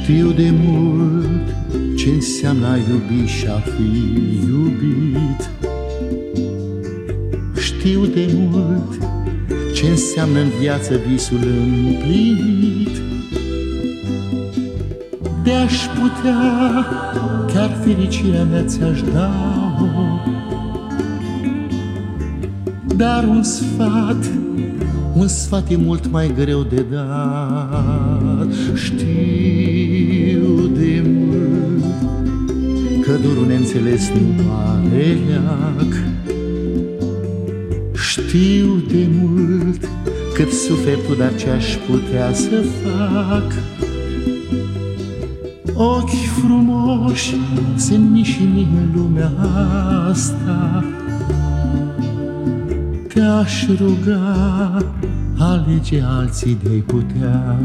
Știu de mult ce înseamnă a iubi și a fi iubit. Știu de mult ce înseamnă în viață visul împlinit. De-aș putea, chiar fericirea mea ți-aș da-o, dar un sfat e mult mai greu de dat. Știu de mult că dorul neînțeles nu are leac. Știu de mult cât suferi tu, dar ce-aș putea să fac. Ochi frumoși sunt mișini în lumea asta. Te-aș ruga, alege alții de-ai putea.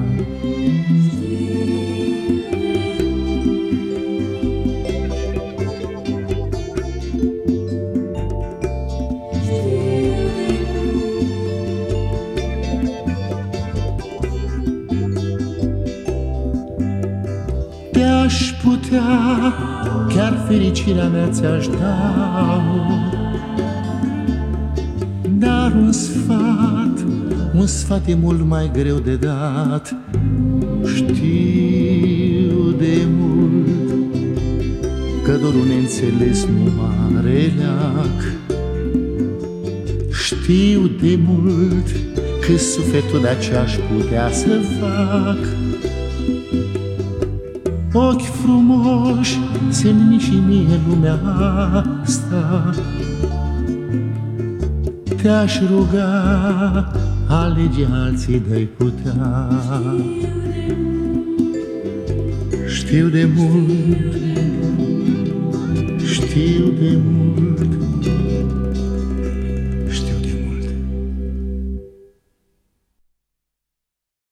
Te-aș putea, chiar fericirea mea ți-aș da-o, dar un sfat e mult mai greu de dat. Știu de mult că dorul neînțeles nu are leac. Știu de mult că suferi tu, dar ce-aș putea să fac. Ochi frumoși semni și mie lumea asta. Te-aș ruga, alege alții de-ai putea. Știu de mult, știu de mult